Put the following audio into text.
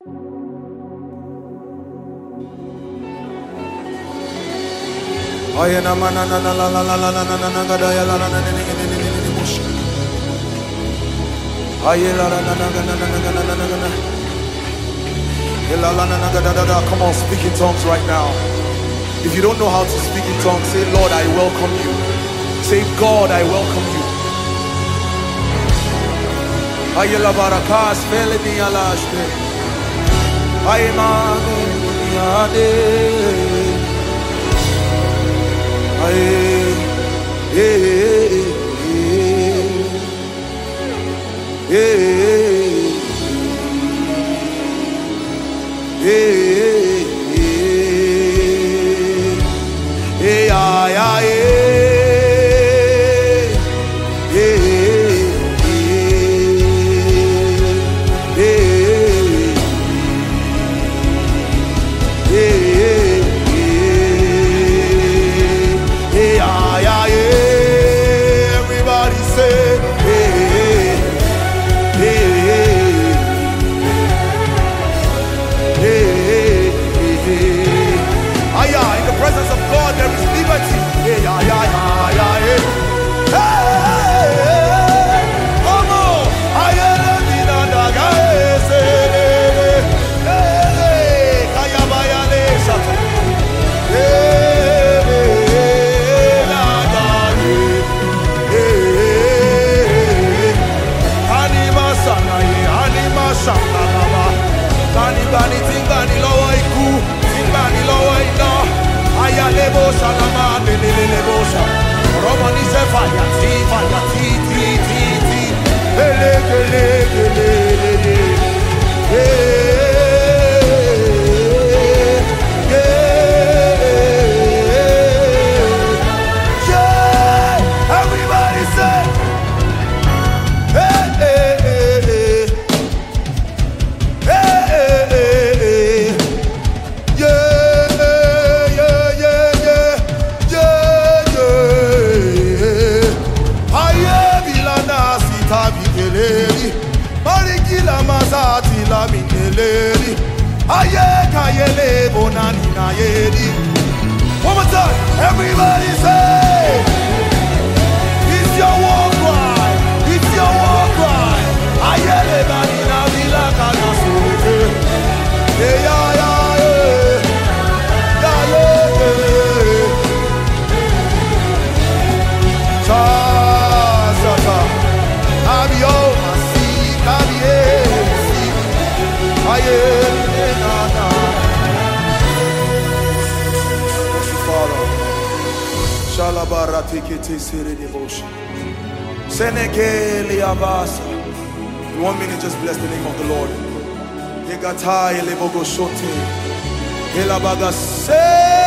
Come on, speak in tongues right now. If you don't know how to speak in tongues, say, Lord, I welcome you. Say, God, I welcome you. Ayela barakas feleni alashte. Aymane yade. Ay one more time, everybody say, it's your war cry, it's your war cry. Ayele bani na vila kana sote, yeah yeah yeah yeah yeah. Cha cha cha, abio masi kabie si, ayele na na. In 1 minute, just bless the name of the Lord.